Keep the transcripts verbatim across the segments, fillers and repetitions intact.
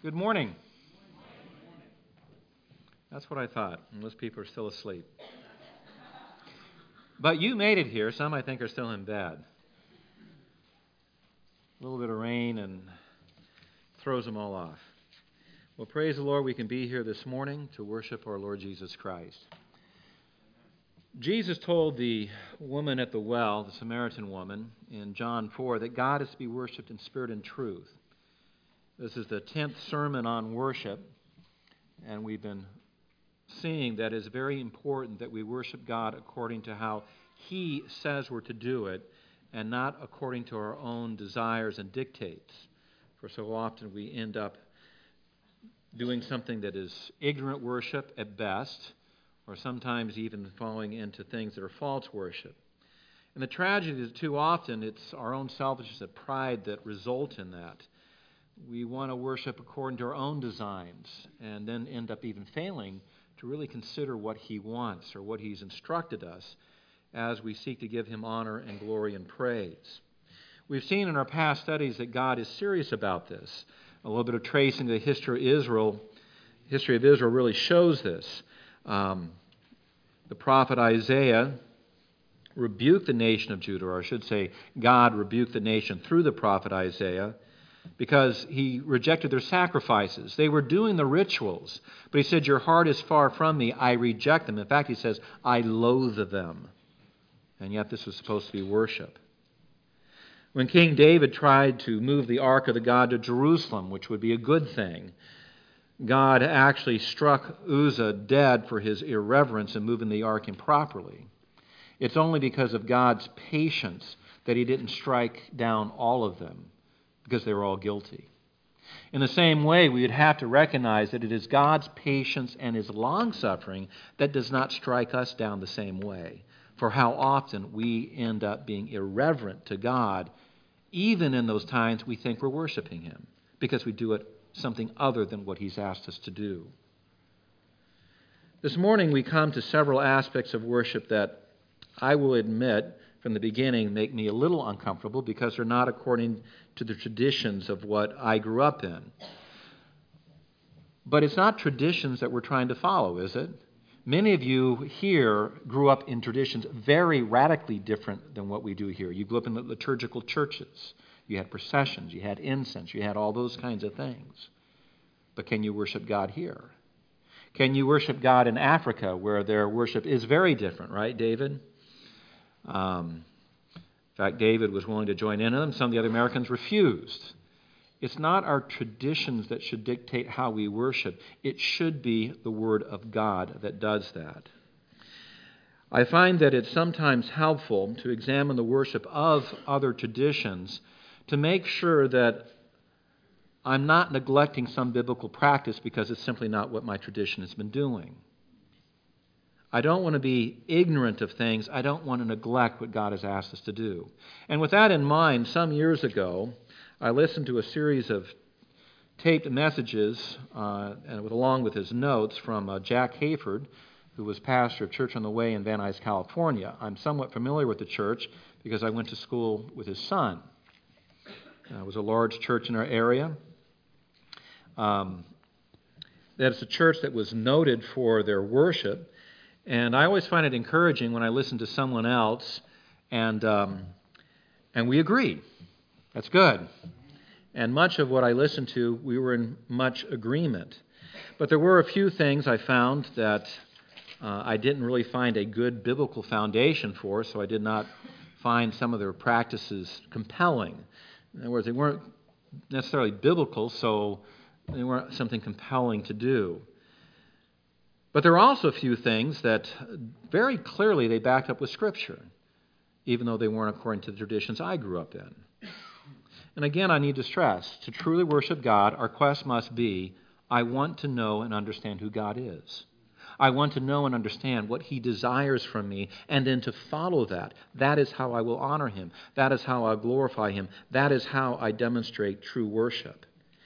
Good morning. That's what I thought. Most people are still asleep. But you made it here. Some, I think, are still in bed. A little bit of rain and throws them all off. Well, praise the Lord, we can be here this morning to worship our Lord Jesus Christ. Jesus told the woman at the well, the Samaritan woman, in John four, that God is to be worshipped in spirit and truth. This is the tenth sermon on worship, and we've been seeing that it's very important that we worship God according to how He says we're to do it, and not according to our own desires and dictates. For so often we end up doing something that is ignorant worship at best, or sometimes even falling into things that are false worship. And the tragedy is too often it's our own selfishness and pride that result in that. We want to worship according to our own designs and then end up even failing to really consider what He wants or what He's instructed us as we seek to give Him honor and glory and praise. We've seen in our past studies that God is serious about this. A little bit of tracing the history of Israel, history of Israel really shows this. Um, the prophet Isaiah rebuked the nation of Judah, or I should say God rebuked the nation through the prophet Isaiah, because he rejected their sacrifices. They were doing the rituals, but he said, "Your heart is far from me, I reject them." In fact, he says, "I loathe them." And yet this was supposed to be worship. When King David tried to move the ark of the God to Jerusalem, which would be a good thing, God actually struck Uzzah dead for his irreverence in moving the ark improperly. It's only because of God's patience that He didn't strike down all of them, because they were all guilty. In the same way, we would have to recognize that it is God's patience and His long-suffering that does not strike us down the same way. For how often we end up being irreverent to God, even in those times we think we're worshiping Him, because we do it something other than what He's asked us to do. This morning we come to several aspects of worship that I will admit from the beginning make me a little uncomfortable because they're not according to the traditions of what I grew up in. But it's not traditions that we're trying to follow, is it? Many of you here grew up in traditions very radically different than what we do here. You grew up in the liturgical churches. You had processions, you had incense, you had all those kinds of things. But can you worship God here? Can you worship God in Africa, where their worship is very different, right, David? Um, in fact, David was willing to join in on them. Some of the other Americans refused. It's not our traditions that should dictate how we worship. It should be the Word of God that does that. I find that it's sometimes helpful to examine the worship of other traditions to make sure that I'm not neglecting some biblical practice because it's simply not what my tradition has been doing. I don't want to be ignorant of things. I don't want to neglect what God has asked us to do. And with that in mind, some years ago, I listened to a series of taped messages, uh, and with, along with his notes, from uh, Jack Hayford, who was pastor of Church on the Way in Van Nuys, California. I'm somewhat familiar with the church because I went to school with his son. Uh, it was a large church in our area. Um, that's a church that was noted for their worship. And I always find it encouraging when I listen to someone else and um, and we agree. That's good. And much of what I listened to, we were in much agreement. But there were a few things I found that uh, I didn't really find a good biblical foundation for, so I did not find some of their practices compelling. In other words, they weren't necessarily biblical, so they weren't something compelling to do. But there are also a few things that very clearly they backed up with Scripture, even though they weren't according to the traditions I grew up in. And again, I need to stress, to truly worship God, our quest must be, I want to know and understand who God is. I want to know and understand what He desires from me, and then to follow that. That is how I will honor Him. That is how I glorify Him. That is how I demonstrate true worship.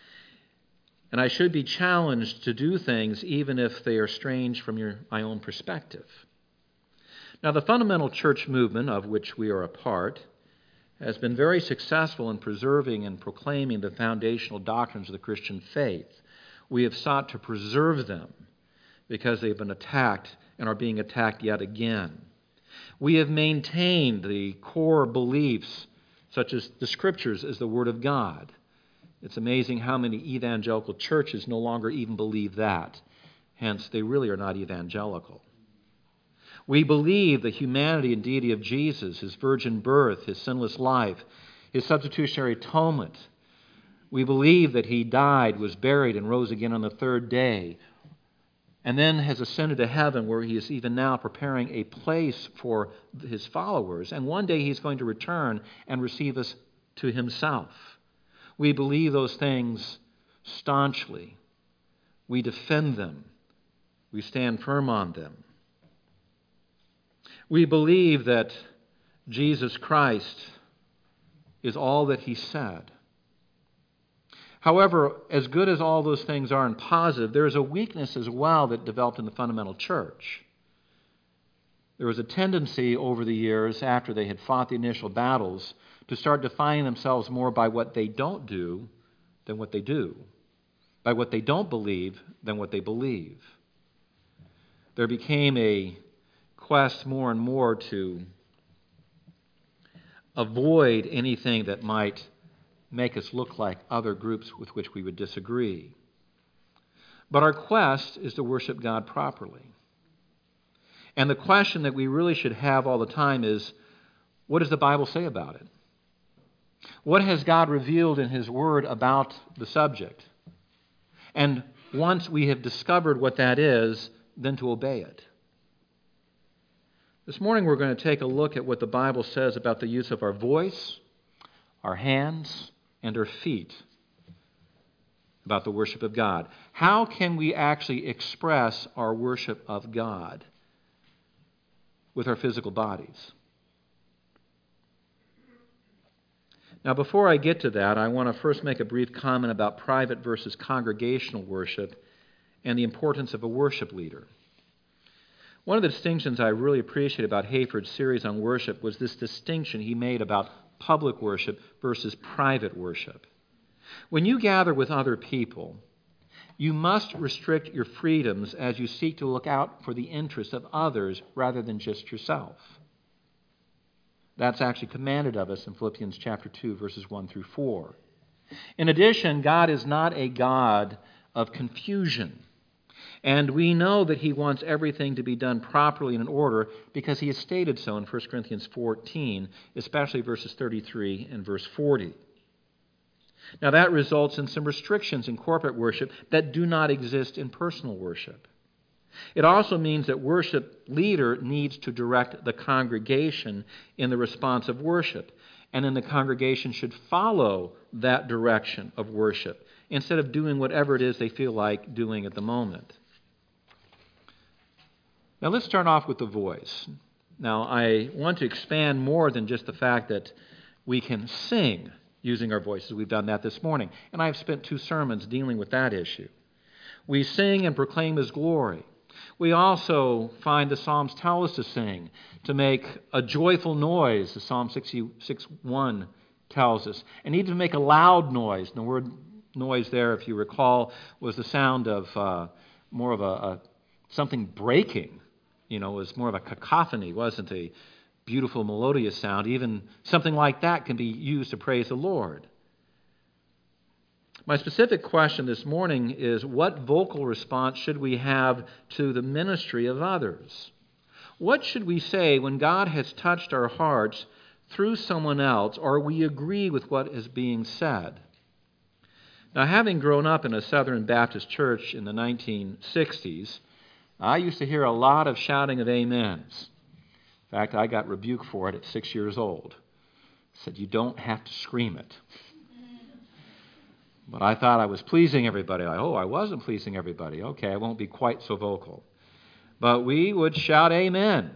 And I should be challenged to do things even if they are strange from your, my own perspective. Now, the fundamental church movement, of which we are a part, has been very successful in preserving and proclaiming the foundational doctrines of the Christian faith. We have sought to preserve them because they've been attacked and are being attacked yet again. We have maintained the core beliefs, such as the Scriptures as the Word of God. It's amazing how many evangelical churches no longer even believe that. Hence, they really are not evangelical. We believe the humanity and deity of Jesus, his virgin birth, his sinless life, his substitutionary atonement. We believe that he died, was buried, and rose again on the third day, and then has ascended to heaven, where he is even now preparing a place for his followers. And one day he's going to return and receive us to himself. We believe those things staunchly. We defend them. We stand firm on them. We believe that Jesus Christ is all that he said. However, as good as all those things are and positive, there is a weakness as well that developed in the fundamental church. There was a tendency over the years, after they had fought the initial battles, to start defining themselves more by what they don't do than what they do, by what they don't believe than what they believe. There became a quest more and more to avoid anything that might make us look like other groups with which we would disagree. But our quest is to worship God properly. And the question that we really should have all the time is, what does the Bible say about it? What has God revealed in his word about the subject? And once we have discovered what that is, then to obey it. This morning we're going to take a look at what the Bible says about the use of our voice, our hands, and our feet about the worship of God. How can we actually express our worship of God with our physical bodies? Now, before I get to that, I want to first make a brief comment about private versus congregational worship and the importance of a worship leader. One of the distinctions I really appreciate about Hayford's series on worship was this distinction he made about public worship versus private worship. When you gather with other people, you must restrict your freedoms as you seek to look out for the interests of others rather than just yourself. That's actually commanded of us in Philippians chapter two, verses one through four. In addition, God is not a God of confusion. And we know that he wants everything to be done properly and in order because he has stated so in First Corinthians fourteen, especially verses thirty-three and verse forty. Now that results in some restrictions in corporate worship that do not exist in personal worship. It also means that worship leader needs to direct the congregation in the response of worship, and then the congregation should follow that direction of worship instead of doing whatever it is they feel like doing at the moment. Now let's start off with the voice. Now I want to expand more than just the fact that we can sing using our voices. We've done that this morning, and I've spent two sermons dealing with that issue. We sing and proclaim his glory. We also find the Psalms tell us to sing, to make a joyful noise, as Psalm sixty-six one tells us, and even to make a loud noise. And the word noise there, if you recall, was the sound of uh, more of a, a something breaking. You know, it was more of a cacophony, wasn't a beautiful melodious sound. Even something like that can be used to praise the Lord. My specific question this morning is, what vocal response should we have to the ministry of others? What should we say when God has touched our hearts through someone else, or we agree with what is being said? Now, having grown up in a Southern Baptist church in the nineteen sixties, I used to hear a lot of shouting of amens. In fact, I got rebuked for it at six years old. I said, you don't have to scream it. But I thought I was pleasing everybody. Like, oh, I wasn't pleasing everybody. Okay, I won't be quite so vocal. But we would shout amen.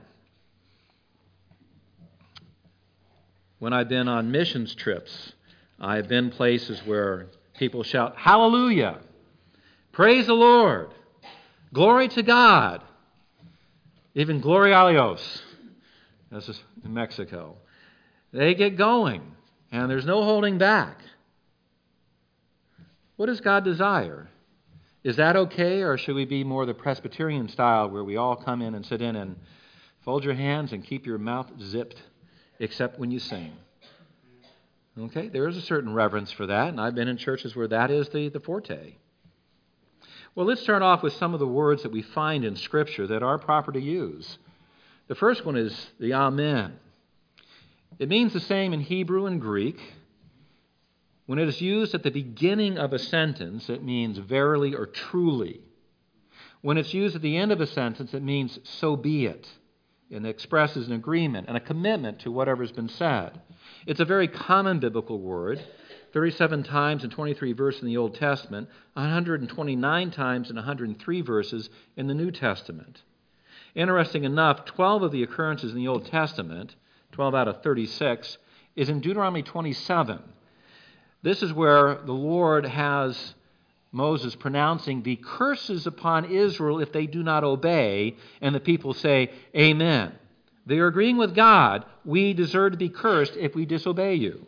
When I've been on missions trips, I've been places where people shout, hallelujah, praise the Lord, glory to God, even glory a Dios. This is in Mexico. They get going, and there's no holding back. What does God desire? Is that okay, or should we be more the Presbyterian style where we all come in and sit in and fold your hands and keep your mouth zipped, except when you sing? Okay, there is a certain reverence for that, and I've been in churches where that is the, the forte. Well, let's start off with some of the words that we find in Scripture that are proper to use. The first one is the Amen. It means the same in Hebrew and Greek. When it is used at the beginning of a sentence, it means verily or truly. When it's used at the end of a sentence, it means so be it, and expresses an agreement and a commitment to whatever's been said. It's a very common biblical word, thirty-seven times in twenty-three verses in the Old Testament, one hundred twenty-nine times in one hundred three verses in the New Testament. Interesting enough, twelve of the occurrences in the Old Testament, twelve out of thirty-six, is in Deuteronomy twenty-seven. This is where the Lord has Moses pronouncing the curses upon Israel if they do not obey, and the people say, Amen. They are agreeing with God, we deserve to be cursed if we disobey you.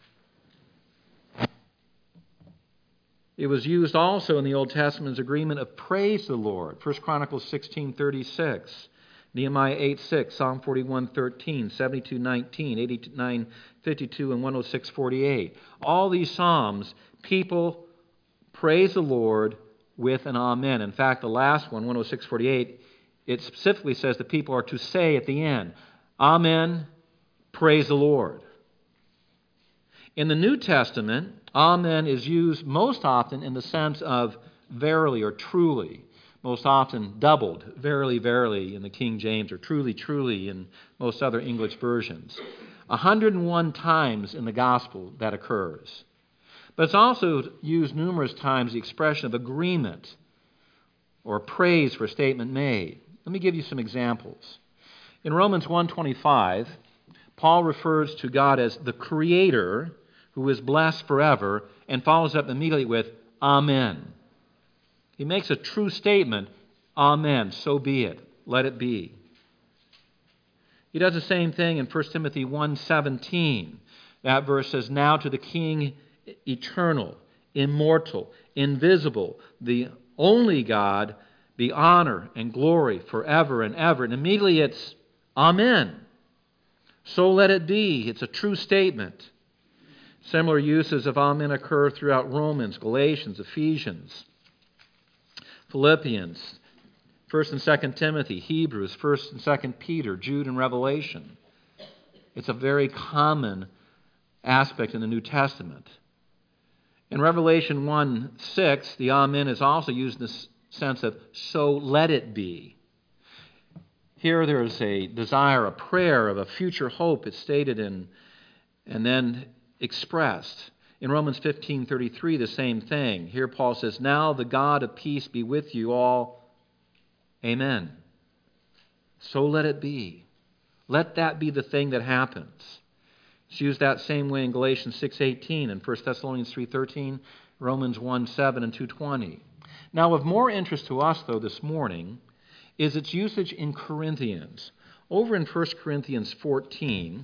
It was used also in the Old Testament as agreement of praise to the Lord. First Chronicles sixteen thirty-six, Nehemiah eight six, Psalm forty-one thirteen, seventy-two nineteen, eighty-nine fifty-two, and one oh six forty-eight. All these Psalms, people praise the Lord with an amen. In fact, the last one, one oh six forty-eight, it specifically says the people are to say at the end, Amen, praise the Lord. In the New Testament, Amen is used most often in the sense of verily or truly, most often doubled, verily, verily in the King James, or truly, truly in most other English versions. one hundred one times in the Gospel that occurs. But it's also used numerous times, the expression of agreement or praise for a statement made. Let me give you some examples. In Romans one twenty-five, Paul refers to God as the Creator, who is blessed forever, and follows up immediately with Amen. He makes a true statement, Amen, so be it, let it be. He does the same thing in First Timothy one seventeen. That verse says, Now to the King eternal, immortal, invisible, the only God, be honor and glory forever and ever. And immediately it's Amen. So let it be. It's a true statement. Similar uses of Amen occur throughout Romans, Galatians, Ephesians, Philippians, First and Second Timothy, Hebrews, First and Second Peter, Jude, and Revelation. It's a very common aspect in the New Testament. In Revelation one six, the Amen is also used in the sense of so let it be. Here there is a desire, a prayer of a future hope. It's stated in, and then expressed. In Romans fifteen thirty-three, the same thing. Here Paul says, Now the God of peace be with you all. Amen. So let it be. Let that be the thing that happens. It's used that same way in Galatians six eighteen and First Thessalonians three thirteen, Romans one seven, and two twenty. Now, of more interest to us, though, this morning is its usage in Corinthians. Over in First Corinthians fourteen,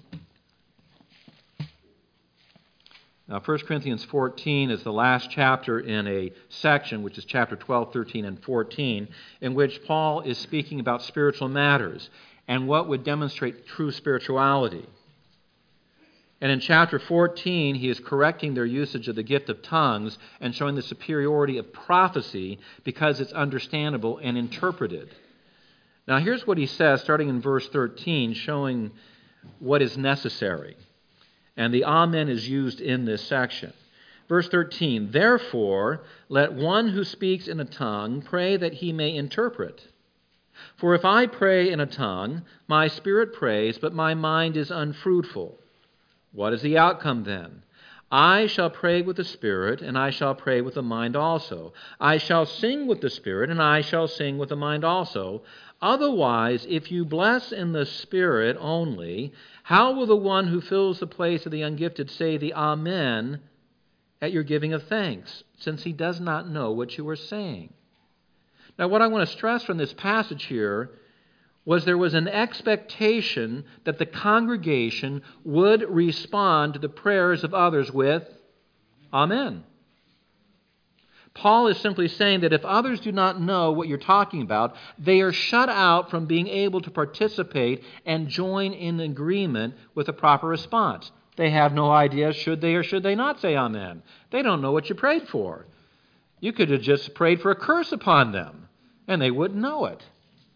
now First Corinthians fourteen is the last chapter in a section, which is chapter twelve, thirteen, and fourteen, in which Paul is speaking about spiritual matters and what would demonstrate true spirituality. And in chapter fourteen, he is correcting their usage of the gift of tongues and showing the superiority of prophecy because it's understandable and interpreted. Now here's what he says, starting in verse thirteen, showing what is necessary. And the Amen is used in this section. Verse thirteen, Therefore, let one who speaks in a tongue pray that he may interpret. For if I pray in a tongue, my spirit prays, but my mind is unfruitful. What is the outcome then? I shall pray with the Spirit, and I shall pray with the mind also. I shall sing with the Spirit, and I shall sing with the mind also. Otherwise, if you bless in the Spirit only, how will the one who fills the place of the ungifted say the Amen at your giving of thanks, since he does not know what you are saying? Now, what I want to stress from this passage here was there was an expectation that the congregation would respond to the prayers of others with Amen. Paul is simply saying that if others do not know what you're talking about, they are shut out from being able to participate and join in agreement with a proper response. They have no idea should they or should they not say amen. They don't know what you prayed for. You could have just prayed for a curse upon them, and they wouldn't know it.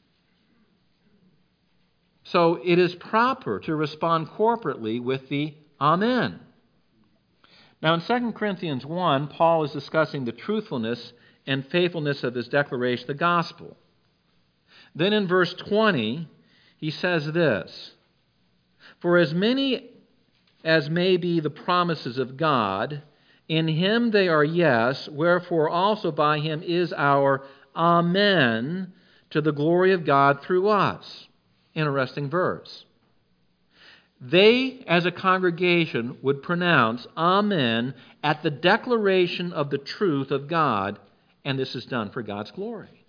So it is proper to respond corporately with the amen. Now in Second Corinthians one, Paul is discussing the truthfulness and faithfulness of his declaration of the gospel. Then in verse twenty, he says this, "For as many as may be the promises of God, in him they are yes, wherefore also by him is our amen to the glory of God through us." Interesting verse. They, as a congregation, would pronounce amen at the declaration of the truth of God, and this is done for God's glory.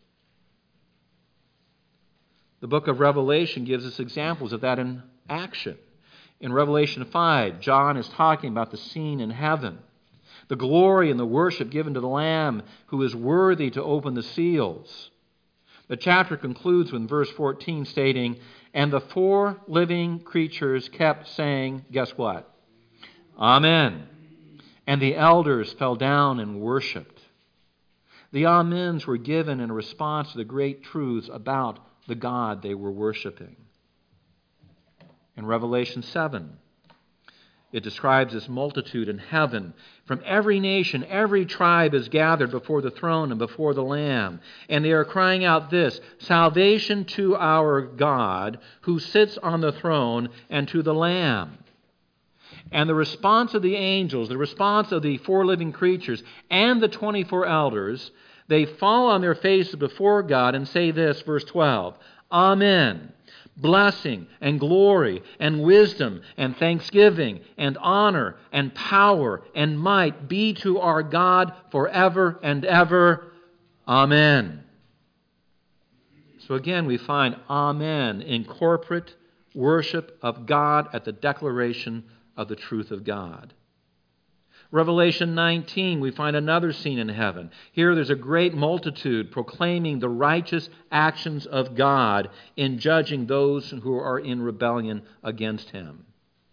The book of Revelation gives us examples of that in action. In Revelation five, John is talking about the scene in heaven, the glory and the worship given to the Lamb who is worthy to open the seals. The chapter concludes with verse fourteen stating, "And the four living creatures kept saying," guess what? Amen. "And the elders fell down and worshipped." The amens were given in response to the great truths about the God they were worshiping. In Revelation seven, it describes this multitude in heaven. From every nation, every tribe is gathered before the throne and before the Lamb. And they are crying out this, "Salvation to our God who sits on the throne and to the Lamb." And the response of the angels, the response of the four living creatures and the twenty-four elders, they fall on their faces before God and say this, verse twelve, "Amen. Blessing and glory and wisdom and thanksgiving and honor and power and might be to our God forever and ever. Amen." So again, we find amen in corporate worship of God at the declaration of the truth of God. Revelation nineteen, we find another scene in heaven. Here there's a great multitude proclaiming the righteous actions of God in judging those who are in rebellion against Him.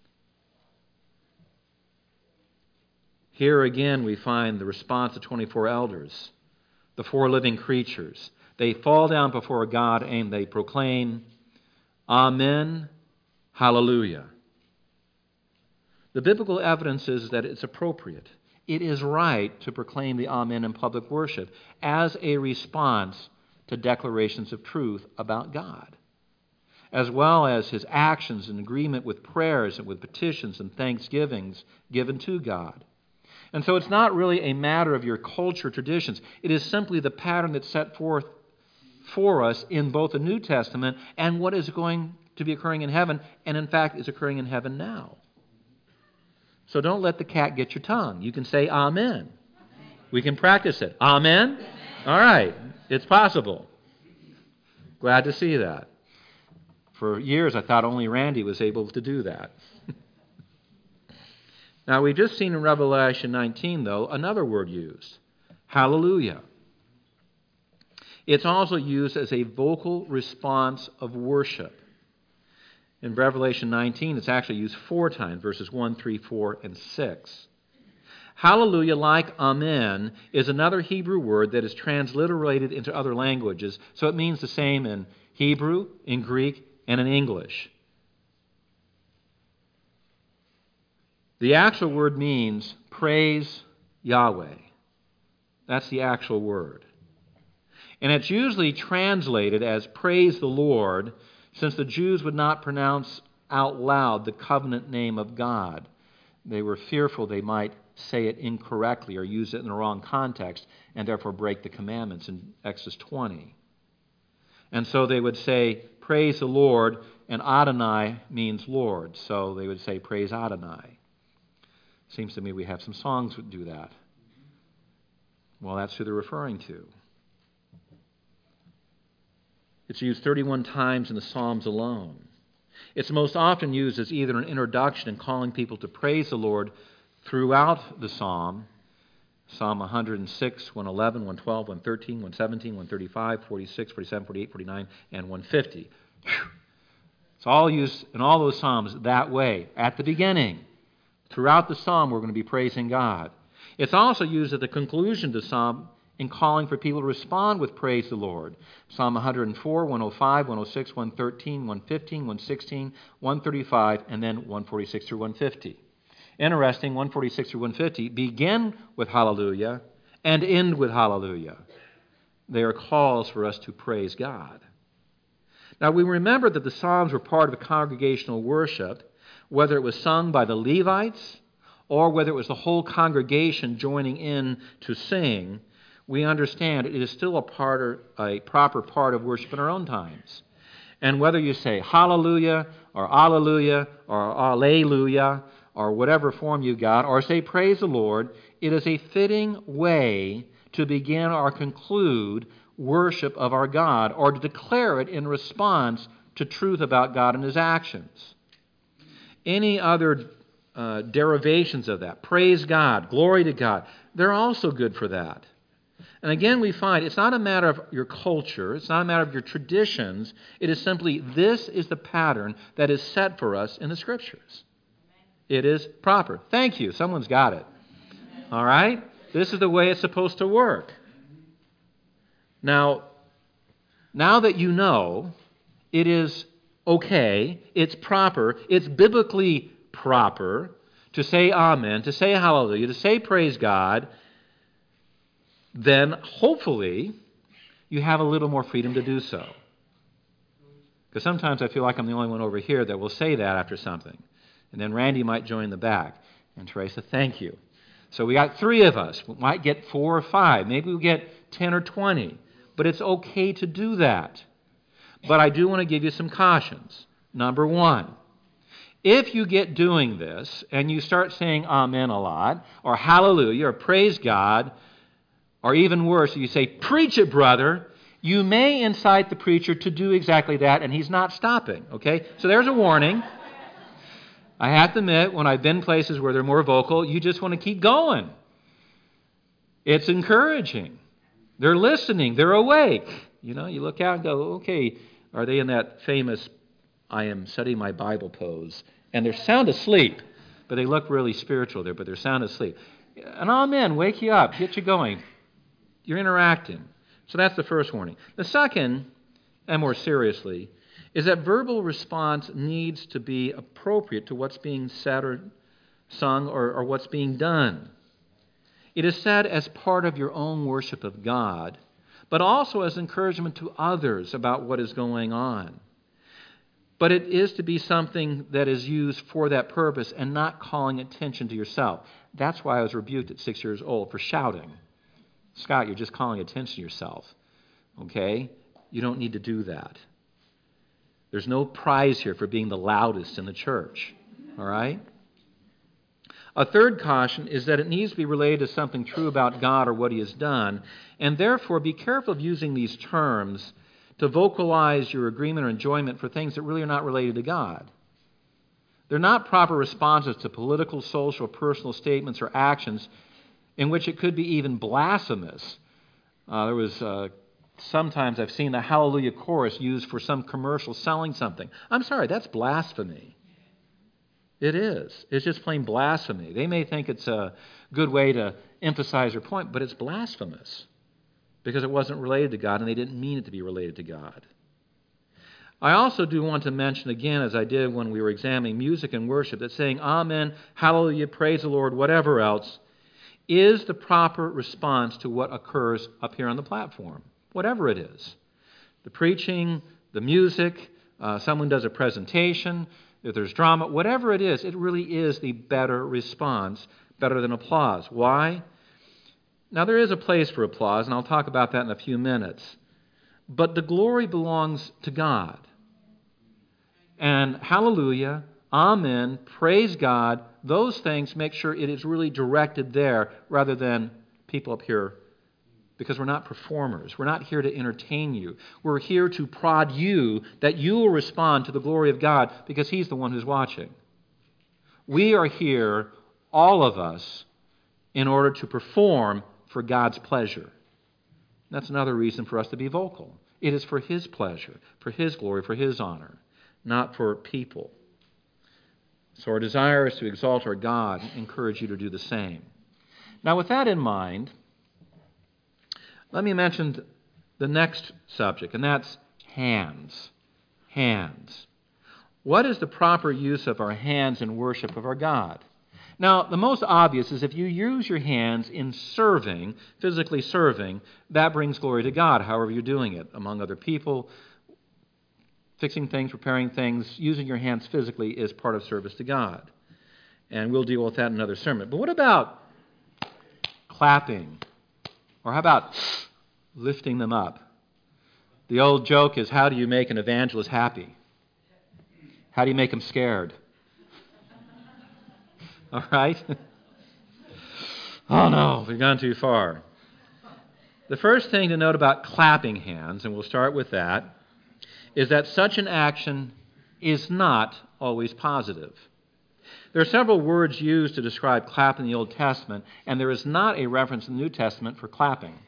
Here again we find the response of twenty-four elders, the four living creatures. They fall down before God and they proclaim, "Amen, hallelujah." The biblical evidence is that it's appropriate. It is right to proclaim the amen in public worship as a response to declarations of truth about God, as well as His actions in agreement with prayers and with petitions and thanksgivings given to God. And so it's not really a matter of your culture traditions. It is simply the pattern that's set forth for us in both the New Testament and what is going to be occurring in heaven, and in fact is occurring in heaven now. So don't let the cat get your tongue. You can say amen. Amen. We can practice it. Amen? Amen? All right. It's possible. Glad to see that. For years I thought only Randy was able to do that. Now we've just seen in Revelation nineteen, though, another word used. Hallelujah. It's also used as a vocal response of worship. In Revelation nineteen, it's actually used four times, verses one, three, four, and six. Hallelujah, like amen, is another Hebrew word that is transliterated into other languages, so it means the same in Hebrew, in Greek, and in English. The actual word means praise Yahweh. That's the actual word. And it's usually translated as praise the Lord, since the Jews would not pronounce out loud the covenant name of God. They were fearful they might say it incorrectly or use it in the wrong context and therefore break the commandments in Exodus twenty. And so they would say, praise the Lord, and Adonai means Lord. So they would say, praise Adonai. Seems to me we have some songs that do that. Well, that's who they're referring to. It's used thirty-one times in the Psalms alone. It's most often used as either an introduction and calling people to praise the Lord throughout the psalm, Psalm one hundred six, one eleven, one twelve, one thirteen, one seventeen, one thirty-five, forty-six, forty-seven, forty-eight, forty-nine, and one fifty. Whew. It's all used in all those Psalms that way. At the beginning, throughout the Psalm, we're going to be praising God. It's also used at the conclusion to the Psalm in calling for people to respond with praise the Lord. Psalm one hundred four, one oh five, one oh six, one thirteen, one fifteen, one sixteen, one thirty-five, and then one forty-six through one fifty. Interesting, one forty-six through one fifty begin with hallelujah and end with hallelujah. They are calls for us to praise God. Now, we remember that the Psalms were part of congregational worship, whether it was sung by the Levites or whether it was the whole congregation joining in to sing. We understand it is still a part or a proper part of worship in our own times. And whether you say hallelujah or alleluia or alleluia or whatever form you got, or say praise the Lord, it is a fitting way to begin or conclude worship of our God, or to declare it in response to truth about God and His actions. Any other uh, derivations of that, praise God, glory to God, they're also good for that. And again, we find it's not a matter of your culture, it's not a matter of your traditions, it is simply this is the pattern that is set for us in the Scriptures. It is proper. Thank you. Someone's got it. All right? This is the way it's supposed to work. Now, now that you know it is okay, it's proper, it's biblically proper to say amen, to say hallelujah, to say praise God, then hopefully you have a little more freedom to do so. Because sometimes I feel like I'm the only one over here that will say that after something. And then Randy might join the back. And Teresa, thank you. So we got three of us. We might get four or five. Maybe we'll get ten or twenty. But it's okay to do that. But I do want to give you some cautions. Number one, if you get doing this and you start saying amen a lot, or hallelujah, or praise God, or even worse, you say, preach it, brother, you may incite the preacher to do exactly that, and he's not stopping. Okay? So there's a warning. I have to admit, when I've been places where they're more vocal, you just want to keep going. It's encouraging. They're listening. They're awake. You know, you look out and go, okay, are they in that famous I am studying my Bible pose? And they're sound asleep, but they look really spiritual there, but they're sound asleep. An amen, wake you up, get you going. You're interacting. So that's the first warning. The second, and more seriously, is that verbal response needs to be appropriate to what's being said or sung or, or what's being done. It is said as part of your own worship of God, but also as encouragement to others about what is going on. But it is to be something that is used for that purpose and not calling attention to yourself. That's why I was rebuked at six years old for shouting. Scott, you're just calling attention to yourself. Okay? You don't need to do that. There's no prize here for being the loudest in the church. All right? A third caution is that it needs to be related to something true about God or what He has done, and therefore be careful of using these terms to vocalize your agreement or enjoyment for things that really are not related to God. They're not proper responses to political, social, personal statements or actions in which it could be even blasphemous. Uh, there was uh, sometimes I've seen the Hallelujah chorus used for some commercial selling something. I'm sorry, that's blasphemy. It is. It's just plain blasphemy. They may think it's a good way to emphasize their point, but it's blasphemous because it wasn't related to God and they didn't mean it to be related to God. I also do want to mention again, as I did when we were examining music and worship, that saying amen, hallelujah, praise the Lord, whatever else, is the proper response to what occurs up here on the platform, whatever it is. The preaching, the music, uh, someone does a presentation, if there's drama, whatever it is, it really is the better response, better than applause. Why? Now, there is a place for applause, and I'll talk about that in a few minutes. But the glory belongs to God. And hallelujah, amen, praise God, those things make sure it is really directed there rather than people up here, because we're not performers. We're not here to entertain you. We're here to prod you that you will respond to the glory of God because He's the one who's watching. We are here, all of us, in order to perform for God's pleasure. That's another reason for us to be vocal. It is for His pleasure, for His glory, for His honor, not for people. So our desire is to exalt our God. I encourage you to do the same. Now, with that in mind, let me mention the next subject, and that's hands. Hands. What is the proper use of our hands in worship of our God? Now, the most obvious is if you use your hands in serving, physically serving, that brings glory to God, however you're doing it, among other people, fixing things, preparing things, using your hands physically is part of service to God. And we'll deal with that in another sermon. But what about clapping? Or how about lifting them up? The old joke is, how do you make an evangelist happy? How do you make him scared? All right? Oh no, we've gone too far. The first thing to note about clapping hands, and we'll start with that, is that such an action is not always positive. There are several words used to describe clapping in the Old Testament, and there is not a reference in the New Testament for clapping.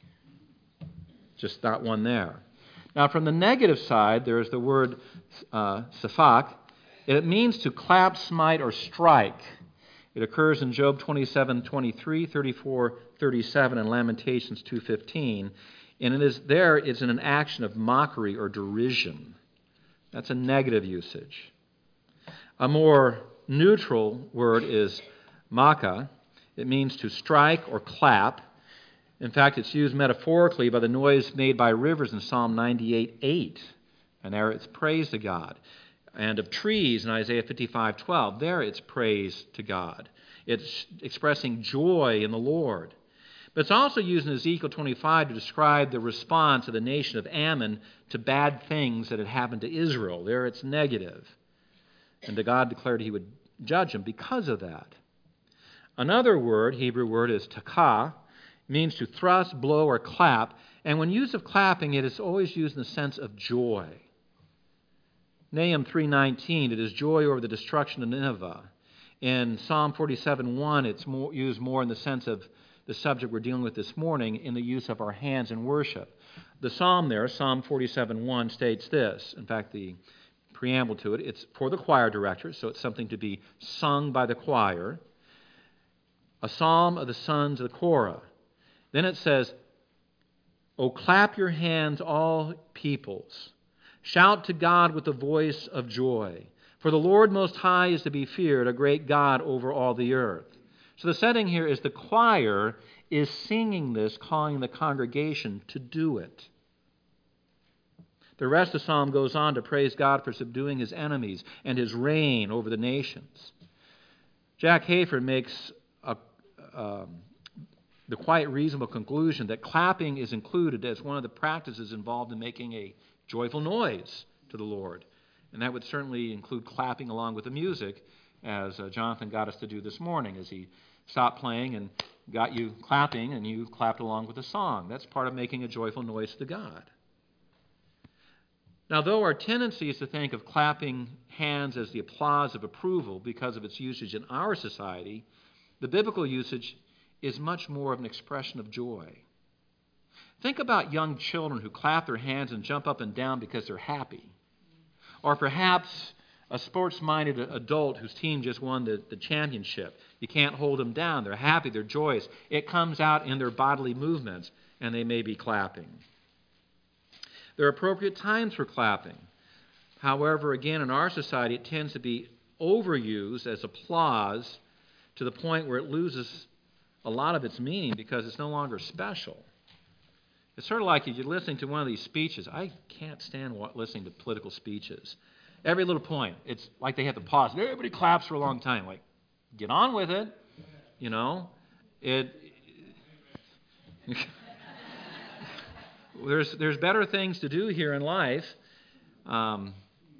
Just not one there. Now, from the negative side, there is the word uh, safak. It means to clap, smite, or strike. It occurs in Job twenty-seven twenty-three, thirty-four thirty-seven, and Lamentations two fifteen. And it is there, it's in an action of mockery or derision. That's a negative usage. A more neutral word is maka. It means to strike or clap. In fact, it's used metaphorically by the noise made by rivers in Psalm ninety-eight eight. And there it's praise to God. And of trees in Isaiah fifty-five twelve, there it's praise to God. It's expressing joy in the Lord. But it's also used in Ezekiel twenty-five to describe the response of the nation of Ammon to bad things that had happened to Israel. There it's negative. And the God declared He would judge them because of that. Another word, Hebrew word, is takah. It means to thrust, blow, or clap. And when used of clapping, it is always used in the sense of joy. Nahum three nineteen, it is joy over the destruction of Nineveh. In Psalm forty-seven one, it's more, used more in the sense of the subject we're dealing with this morning in the use of our hands in worship. The psalm there, Psalm forty-seven one, states this. In fact, the preamble to it, it's for the choir director, so it's something to be sung by the choir. A psalm of the sons of Korah. Then it says, "O clap your hands, all peoples. Shout to God with the voice of joy. For the Lord Most High is to be feared, a great God over all the earth." So the setting here is the choir is singing this, calling the congregation to do it. The rest of the psalm goes on to praise God for subduing His enemies and His reign over the nations. Jack Hayford makes a, um, the quite reasonable conclusion that clapping is included as one of the practices involved in making a joyful noise to the Lord. And that would certainly include clapping along with the music, as uh, Jonathan got us to do this morning, as he stopped playing and got you clapping, and you clapped along with the song. That's part of making a joyful noise to God. Now, though our tendency is to think of clapping hands as the applause of approval because of its usage in our society, the biblical usage is much more of an expression of joy. Think about young children who clap their hands and jump up and down because they're happy. Or perhaps a sports-minded adult whose team just won the, the championship. You can't hold them down. They're happy. They're joyous. It comes out in their bodily movements, and they may be clapping. There are appropriate times for clapping. However, again, in our society, it tends to be overused as applause to the point where it loses a lot of its meaning because it's no longer special. It's sort of like if you're listening to one of these speeches. I can't stand listening to political speeches. Every little point, it's like they have to pause. Everybody claps for a long time. Like, get on with it. You know, it. there's there's better things to do here in life, um,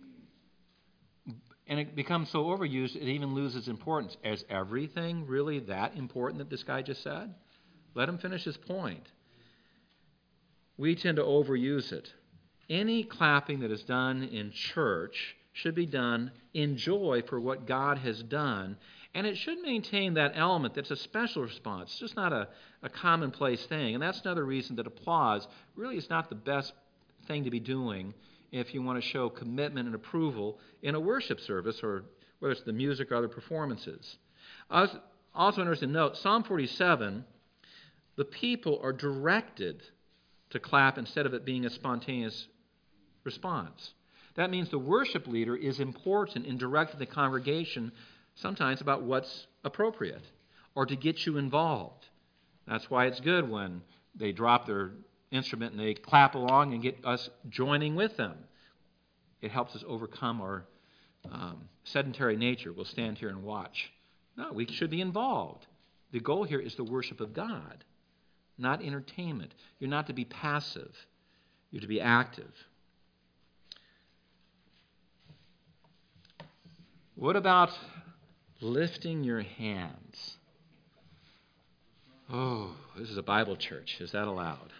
and it becomes so overused it even loses importance. Is everything really that important that this guy just said? Let him finish his point. We tend to overuse it. Any clapping that is done in church should be done in joy for what God has done And it should maintain that element that's a special response. It's just not a, a commonplace thing. And that's another reason that applause really is not the best thing to be doing if you want to show commitment and approval in a worship service, or whether it's the music or other performances. Also, also interesting to note, Psalm forty-seven, the people are directed to clap instead of it being a spontaneous response. That means the worship leader is important in directing the congregation sometimes about what's appropriate, or to get you involved. That's why it's good when they drop their instrument and they clap along and get us joining with them. It helps us overcome our um, sedentary nature. We'll stand here and watch. No, we should be involved. The goal here is the worship of God, not entertainment. You're not to be passive. You're to be active. What about lifting your hands? Oh, this is a Bible church. Is that allowed?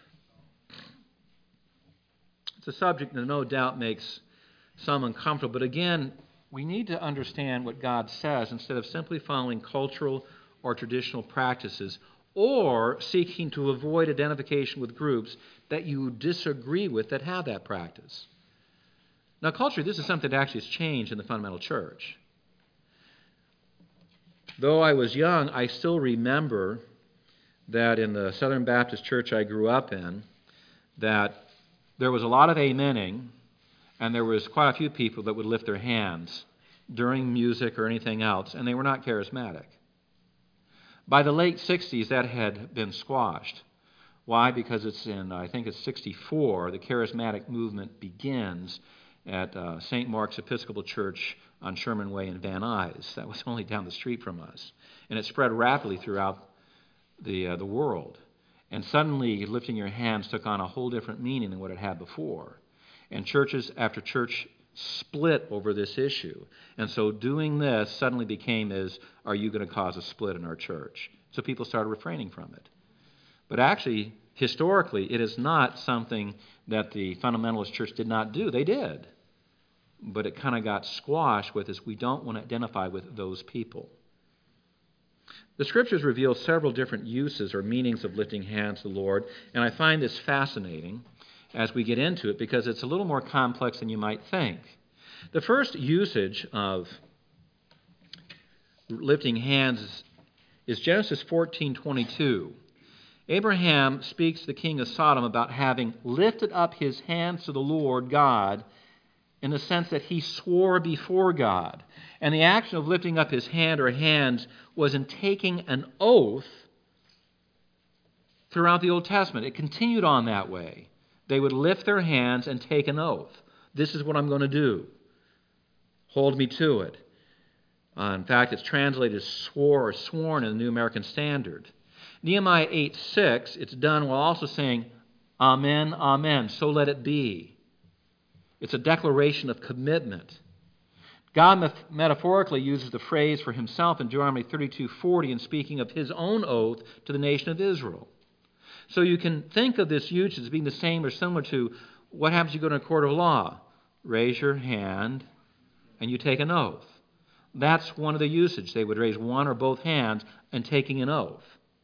It's a subject that no doubt makes some uncomfortable, but again, we need to understand what God says instead of simply following cultural or traditional practices or seeking to avoid identification with groups that you disagree with that have that practice. Now, culturally, this is something that actually has changed in the fundamental church. Though I was young, I still remember that in the Southern Baptist church I grew up in, that there was a lot of amening, and there was quite a few people that would lift their hands during music or anything else, and they were not charismatic. By the late sixties, that had been squashed. Why? Because it's in, I think it's sixty-four, the charismatic movement begins at uh, Saint Mark's Episcopal Church on Sherman Way in Van Nuys. That was only down the street from us. And it spread rapidly throughout the uh, the world. And suddenly, lifting your hands took on a whole different meaning than what it had before. And churches after church split over this issue. And so doing this suddenly became as, are you going to cause a split in our church? So people started refraining from it. But actually, historically, it is not something that the fundamentalist church did not do. They did. But it kind of got squashed with this, we don't want to identify with those people. The Scriptures reveal several different uses or meanings of lifting hands to the Lord, and I find this fascinating as we get into it because it's a little more complex than you might think. The first usage of lifting hands is Genesis fourteen twenty-two. Abraham speaks to the king of Sodom about having lifted up his hands to the Lord God in the sense that he swore before God. And the action of lifting up his hand or hands was in taking an oath throughout the Old Testament. It continued on that way. They would lift their hands and take an oath. This is what I'm going to do. Hold me to it. Uh, in fact, it's translated as swore or sworn in the New American Standard. Nehemiah eight six, it's done while also saying, Amen, Amen, so let it be. It's a declaration of commitment. God metaphorically uses the phrase for himself in Deuteronomy thirty-two forty in speaking of his own oath to the nation of Israel. So you can think of this usage as being the same or similar to what happens if you go to a court of law. Raise your hand and you take an oath. That's one of the usage. They would raise one or both hands and taking an oath.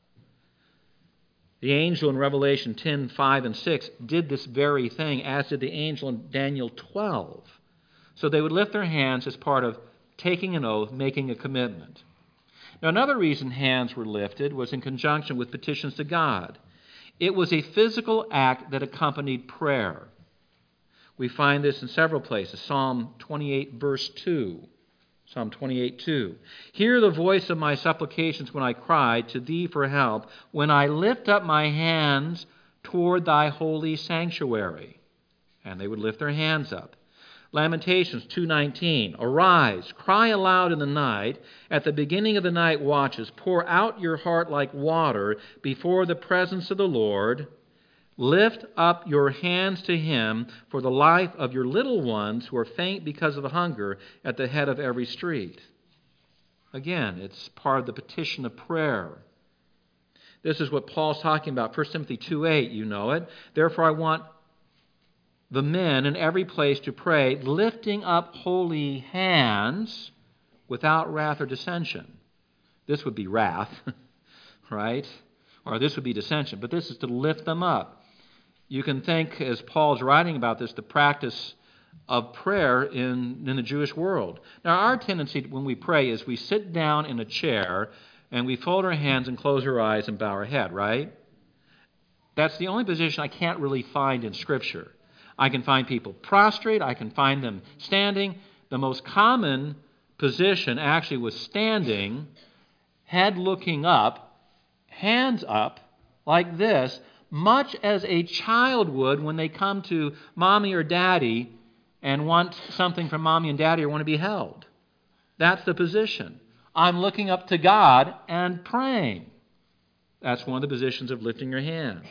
The angel in Revelation ten five and six did this very thing, as did the angel in Daniel twelve. So they would lift their hands as part of taking an oath, making a commitment. Now, another reason hands were lifted was in conjunction with petitions to God. It was a physical act that accompanied prayer. We find this in several places. Psalm twenty-eight, verse two. Psalm twenty-eight, two. Hear the voice of my supplications when I cry to thee for help, when I lift up my hands toward thy holy sanctuary. And they would lift their hands up. Lamentations two nineteen. Arise, cry aloud in the night, at the beginning of the night watches, pour out your heart like water before the presence of the Lord. Lift up your hands to him for the life of your little ones who are faint because of the hunger at the head of every street. Again, it's part of the petition of prayer. This is what Paul's talking about. First Timothy two eight, you know it. Therefore I want the men in every place to pray, lifting up holy hands without wrath or dissension. This would be wrath, right? Or this would be dissension. But this is to lift them up. You can think, as Paul's writing about this, the practice of prayer in, in the Jewish world. Now, our tendency when we pray is we sit down in a chair and we fold our hands and close our eyes and bow our head, right? That's the only position I can't really find in Scripture. I can find people prostrate. I can find them standing. The most common position actually was standing, head looking up, hands up, like this, much as a child would when they come to mommy or daddy and want something from mommy and daddy or want to be held. That's the position. I'm looking up to God and praying. That's one of the positions of lifting your hands.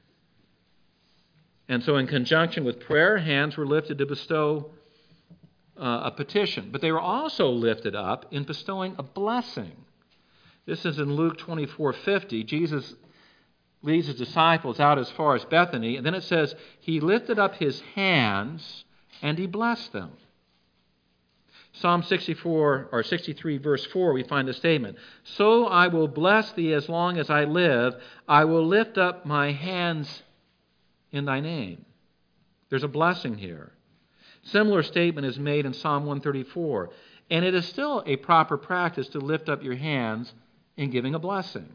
And so in conjunction with prayer, hands were lifted to bestow uh, a petition. But they were also lifted up in bestowing a blessing. This is in Luke twenty-four fifty. Jesus leads his disciples out as far as Bethany, and then it says, he lifted up his hands and he blessed them. Psalm sixty-four or sixty-three verse four, we find the statement, so I will bless thee as long as I live. I will lift up my hands in thy name. There's a blessing here. Similar statement is made in Psalm one thirty-four. And it is still a proper practice to lift up your hands in giving a blessing.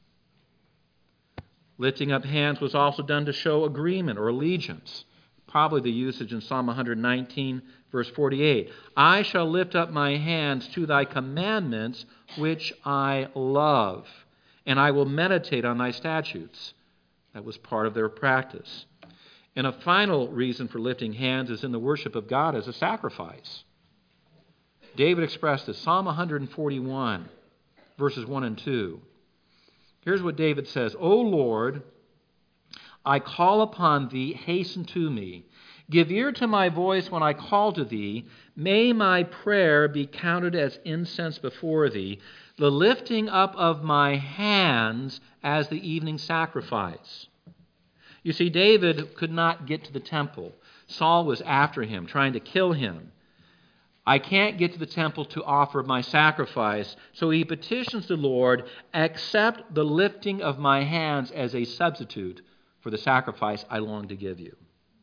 Lifting up hands was also done to show agreement or allegiance. Probably the usage in Psalm one nineteen, verse forty-eight. I shall lift up my hands to thy commandments, which I love, and I will meditate on thy statutes. That was part of their practice. And a final reason for lifting hands is in the worship of God as a sacrifice. David expressed this, Psalm one forty-one, verses one and two. Here's what David says, O Lord, I call upon thee, hasten to me. Give ear to my voice when I call to thee. May my prayer be counted as incense before thee, the lifting up of my hands as the evening sacrifice. You see, David could not get to the temple. Saul was after him, trying to kill him. I can't get to the temple to offer my sacrifice. So he petitions the Lord, accept the lifting of my hands as a substitute for the sacrifice I long to give you.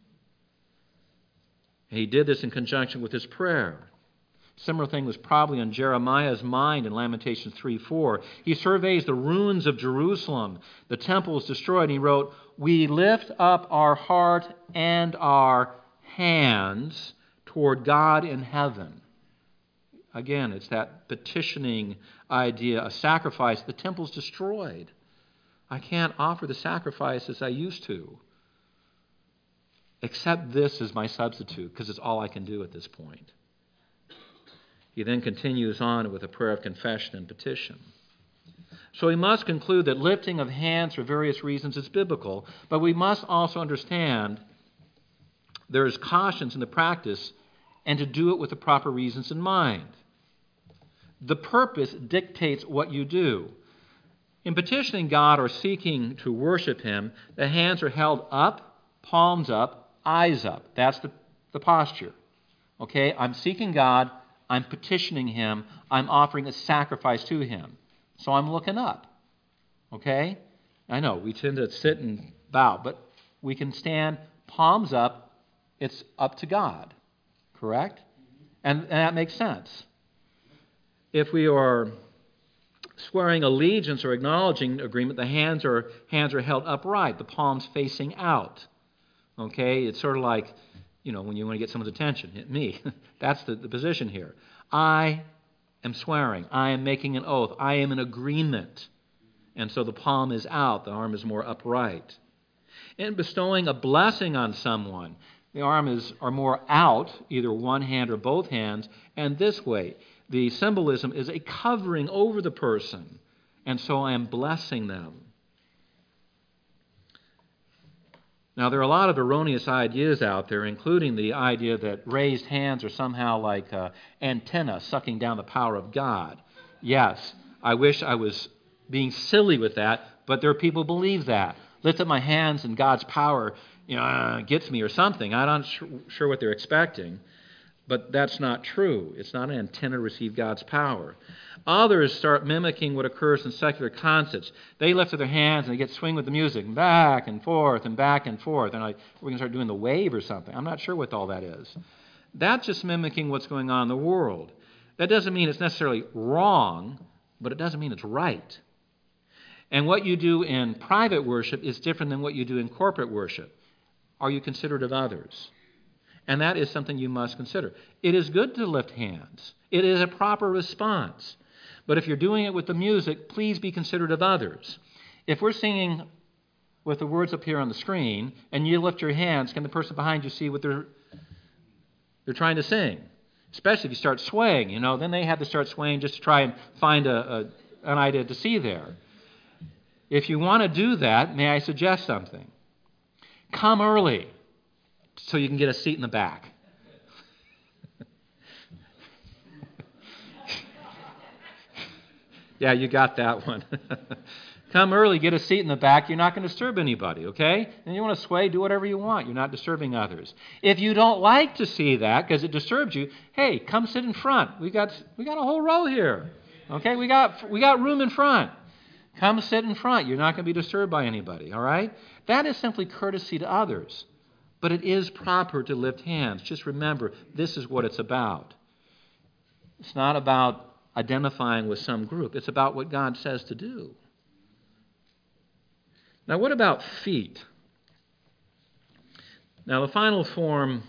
And he did this in conjunction with his prayer. Similar thing was probably on Jeremiah's mind in Lamentations three four. He surveys the ruins of Jerusalem. The temple is destroyed. And he wrote, we lift up our heart and our hands toward God in heaven. Again, it's that petitioning idea, a sacrifice. The temple's destroyed. I can't offer the sacrifice as I used to. Accept this as my substitute, because it's all I can do at this point. He then continues on with a prayer of confession and petition. So we must conclude that lifting of hands for various reasons is biblical, but we must also understand there is cautions in the practice and to do it with the proper reasons in mind. The purpose dictates what you do. In petitioning God or seeking to worship Him, the hands are held up, palms up, eyes up. That's the, the posture. Okay? I'm seeking God. I'm petitioning Him. I'm offering a sacrifice to Him. So I'm looking up. Okay? I know we tend to sit and bow, but we can stand palms up. It's up to God. Correct? And, and that makes sense. If we are swearing allegiance or acknowledging agreement, the hands are hands are held upright, the palms facing out. Okay? It's sort of like, you know, when you want to get someone's attention, hit me. That's the, the position here. I am swearing. I am making an oath. I am in agreement. And so the palm is out. The arm is more upright. In bestowing a blessing on someone, the arm is are more out, either one hand or both hands, and this way. The symbolism is a covering over the person, and so I am blessing them. Now, there are a lot of erroneous ideas out there, including the idea that raised hands are somehow like uh, antenna sucking down the power of God. Yes, I wish I was being silly with that, but there are people who believe that. Lift up my hands and God's power, you know, uh, gets me or something. I'm not sure what they're expecting. But that's not true. It's not an antenna to receive God's power. Others start mimicking what occurs in secular concerts. They lift their hands and they get swing with the music, back and forth and back and forth. And like, we're going to start doing the wave or something. I'm not sure what all that is. That's just mimicking what's going on in the world. That doesn't mean it's necessarily wrong, but it doesn't mean it's right. And what you do in private worship is different than what you do in corporate worship. Are you considerate of others? And that is something you must consider. It is good to lift hands. It is a proper response. But if you're doing it with the music, please be considerate of others. If we're singing with the words up here on the screen, and you lift your hands, can the person behind you see what they're, they're trying to sing? Especially if you start swaying, you know, then they have to start swaying just to try and find a, a, an idea to see there. If you want to do that, may I suggest something? Come early so you can get a seat in the back. Yeah, you got that one. Come early, get a seat in the back. You're not going to disturb anybody, okay? And you want to sway, do whatever you want. You're not disturbing others. If you don't like to see that because it disturbs you, hey, come sit in front. We got we got a whole row here, okay? We got we got room in front. Come sit in front. You're not going to be disturbed by anybody, all right? That is simply courtesy to others. But it is proper to lift hands. Just remember, this is what it's about. It's not about identifying with some group. It's about what God says to do. Now, what about feet? Now, the final form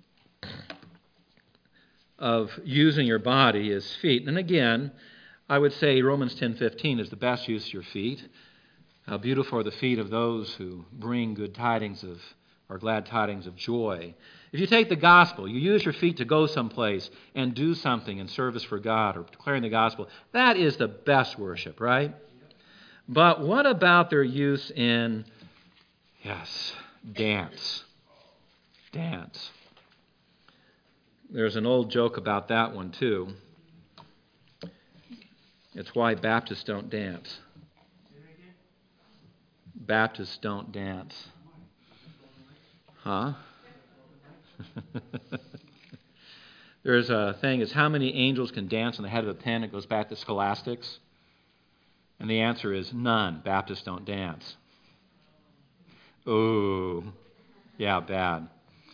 of using your body is feet. And again, I would say Romans ten fifteen is the best use of your feet. How beautiful are the feet of those who bring good tidings of, or glad tidings of joy. If you take the gospel, you use your feet to go someplace and do something in service for God or declaring the gospel, that is the best worship, right? But what about their use in, yes, dance? Dance. There's an old joke about that one, too. It's why Baptists don't dance. Baptists don't dance. Huh? There's a thing, is how many angels can dance on the head of a pin? It goes back to scholastics. And the answer is none. Baptists don't dance. Oh, yeah, bad.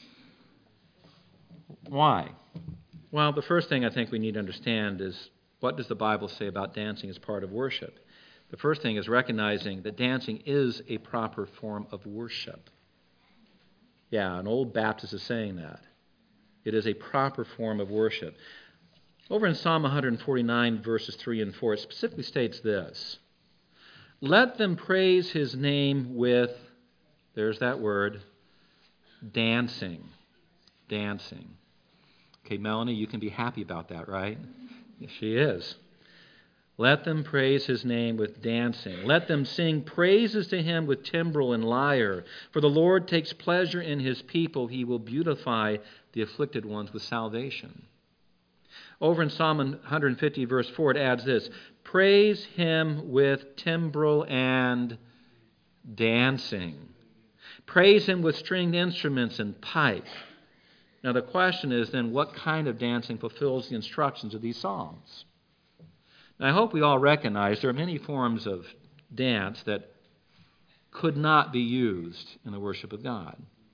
Why? Well, the first thing I think we need to understand is, what does the Bible say about dancing as part of worship? The first thing is recognizing that dancing is a proper form of worship. Yeah, an old Baptist is saying that. It is a proper form of worship. Over in Psalm one forty-nine, verses three and four, it specifically states this: let them praise his name with, there's that word, dancing. Dancing. Okay, Melanie, you can be happy about that, right? Yes, she is. Let them praise his name with dancing. Let them sing praises to him with timbrel and lyre. For the Lord takes pleasure in his people. He will beautify the afflicted ones with salvation. Over in Psalm one fifty, verse four, it adds this: praise him with timbrel and dancing. Praise him with stringed instruments and pipe. Now the question is then, what kind of dancing fulfills the instructions of these psalms? Now, I hope we all recognize there are many forms of dance that could not be used in the worship of God.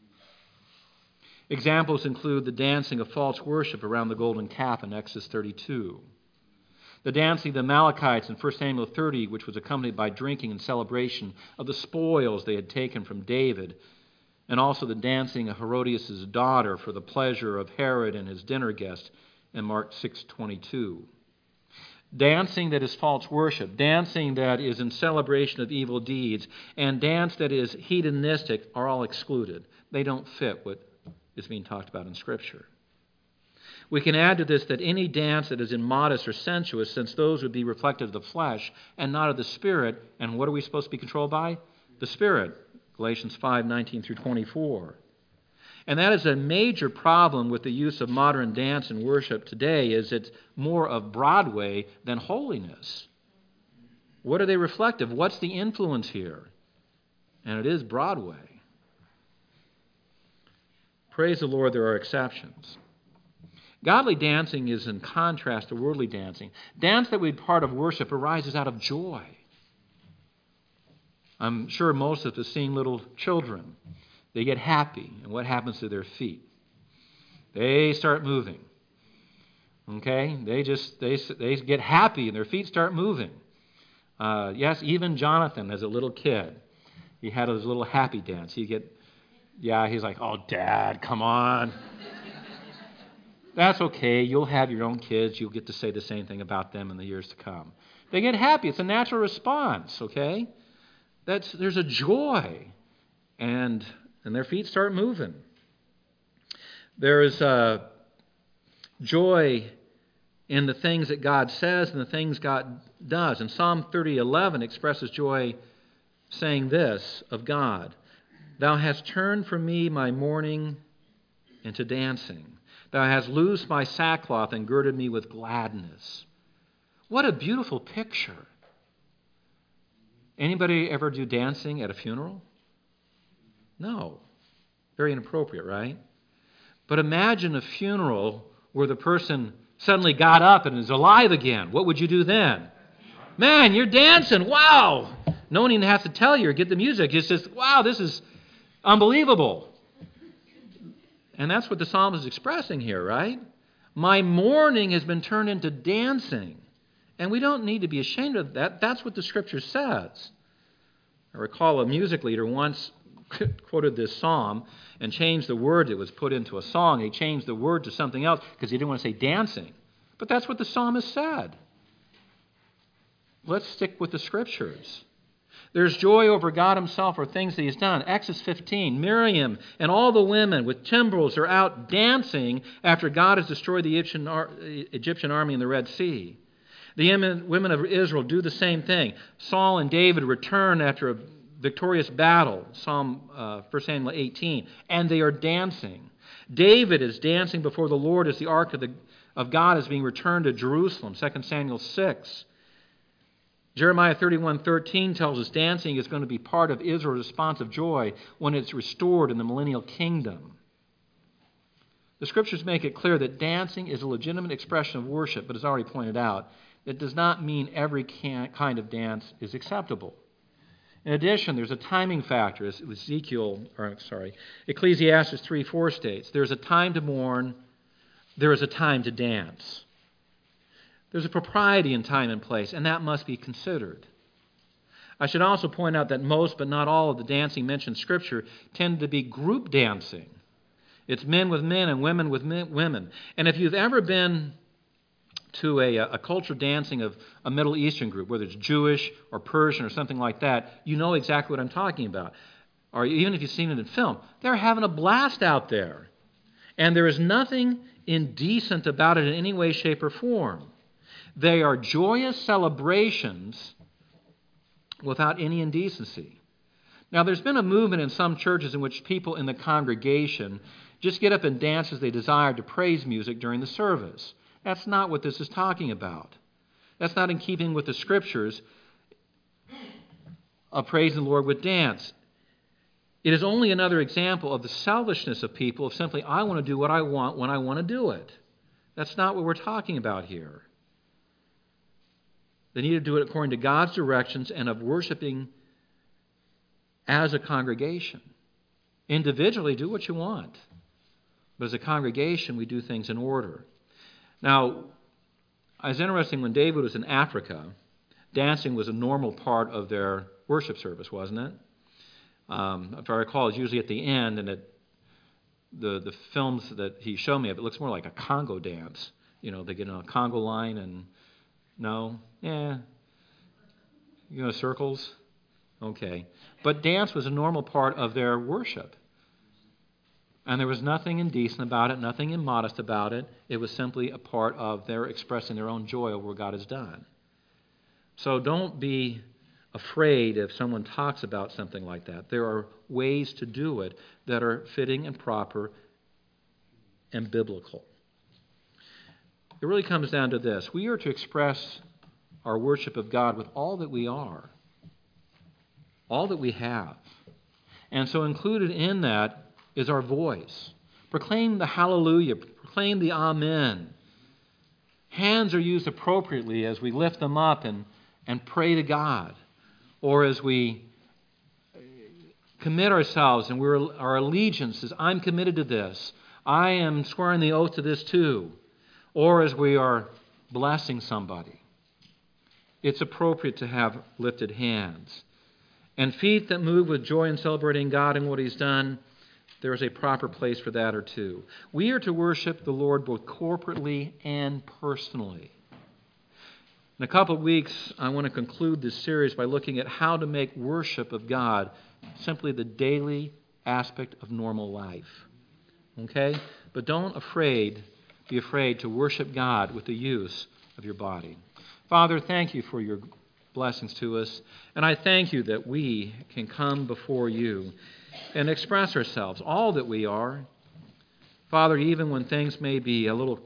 Examples include the dancing of false worship around the golden calf in Exodus thirty-two, the dancing of the Amalekites in First Samuel thirty, which was accompanied by drinking and celebration of the spoils they had taken from David, and also the dancing of Herodias' daughter for the pleasure of Herod and his dinner guest in Mark six twenty-two. Dancing that is false worship, dancing that is in celebration of evil deeds, and dance that is hedonistic are all excluded. They don't fit what is being talked about in Scripture. We can add to this that any dance that is immodest or sensuous, since those would be reflective of the flesh and not of the Spirit, and what are we supposed to be controlled by? The Spirit. Galatians five nineteen through twenty-four. And that is a major problem with the use of modern dance and worship today, is it's more of Broadway than holiness. What are they reflective? What's the influence here? And it is Broadway. Praise the Lord, there are exceptions. Godly dancing is in contrast to worldly dancing. Dance that would be part of worship arises out of joy. I'm sure most of us have seen little children. They get happy, and what happens to their feet? They start moving. Okay? They just they they get happy, and their feet start moving. Uh, yes, even Jonathan, as a little kid, he had his little happy dance. He get, yeah, he's like, "Oh, Dad, come on." That's okay. You'll have your own kids. You'll get to say the same thing about them in the years to come. They get happy. It's a natural response, okay? That's there's a joy, and and their feet start moving. There is a joy in the things that God says and the things God does. And Psalm thirty eleven expresses joy, saying this of God: "Thou hast turned from me my mourning into dancing. Thou hast loosed my sackcloth and girded me with gladness." What a beautiful picture. Anybody ever do dancing at a funeral? No. Very inappropriate, right? But imagine a funeral where the person suddenly got up and is alive again. What would you do then? Man, you're dancing. Wow. No one even has to tell you or get the music. It's just, wow, this is unbelievable. And that's what the psalmist is expressing here, right? My mourning has been turned into dancing. And we don't need to be ashamed of that. That's what the Scripture says. I recall a music leader once quoted this psalm and changed the word that was put into a song. He changed the word to something else because he didn't want to say dancing. But that's what the psalmist said. Let's stick with the Scriptures. There's joy over God himself or things that he's done. Exodus fifteen, Miriam and all the women with timbrels are out dancing after God has destroyed the Egyptian, Egyptian army in the Red Sea. The women of Israel do the same thing. Saul and David return after a victorious battle, Psalm uh, First Samuel eighteen, and they are dancing. David is dancing before the Lord as the ark of, the, of God is being returned to Jerusalem, Second Samuel six. Jeremiah thirty-one thirteen tells us dancing is going to be part of Israel's response of joy when it's restored in the millennial kingdom. The Scriptures make it clear that dancing is a legitimate expression of worship, but as already pointed out, it does not mean every kind of dance is acceptable. In addition, there's a timing factor, as Ezekiel, or sorry, Ecclesiastes three four states. There's a time to mourn, there is a time to dance. There's a propriety in time and place, and that must be considered. I should also point out that most, but not all, of the dancing mentioned in Scripture tend to be group dancing. It's men with men and women with men, women. And if you've ever been to a, a cultural dancing of a Middle Eastern group, whether it's Jewish or Persian or something like that, you know exactly what I'm talking about. Or even if you've seen it in film, they're having a blast out there. And there is nothing indecent about it in any way, shape, or form. They are joyous celebrations without any indecency. Now, there's been a movement in some churches in which people in the congregation just get up and dance as they desire to praise music during the service. That's not what this is talking about. That's not in keeping with the Scriptures of praising the Lord with dance. It is only another example of the selfishness of people of simply, I want to do what I want when I want to do it. That's not what we're talking about here. They need to do it according to God's directions and of worshiping as a congregation. Individually, do what you want. But as a congregation, we do things in order. Now, it was interesting when David was in Africa, dancing was a normal part of their worship service, wasn't it? Um, if I recall, it's usually at the end, and it, the, the films that he showed me of, it looks more like a Congo dance. You know, they get on a Congo line and, no? Yeah. You know, circles? Okay. But dance was a normal part of their worship. And there was nothing indecent about it, nothing immodest about it. It was simply a part of their expressing their own joy over what God has done. So don't be afraid if someone talks about something like that. There are ways to do it that are fitting and proper and biblical. It really comes down to this. We are to express our worship of God with all that we are, all that we have. And so included in that is our voice. Proclaim the hallelujah, proclaim the Amen. Hands are used appropriately as we lift them up and, and pray to God, or as we commit ourselves and we're, our allegiance is, I'm committed to this. I am swearing the oath to this too. Or as we are blessing somebody. It's appropriate to have lifted hands. And feet that move with joy in celebrating God and what He's done, there is a proper place for that or two. We are to worship the Lord both corporately and personally. In a couple of weeks, I want to conclude this series by looking at how to make worship of God simply the daily aspect of normal life. Okay? But don't afraid, be afraid to worship God with the use of your body. Father, thank you for your blessings to us, and I thank you that we can come before you and express ourselves, all that we are. Father, even when things may be a little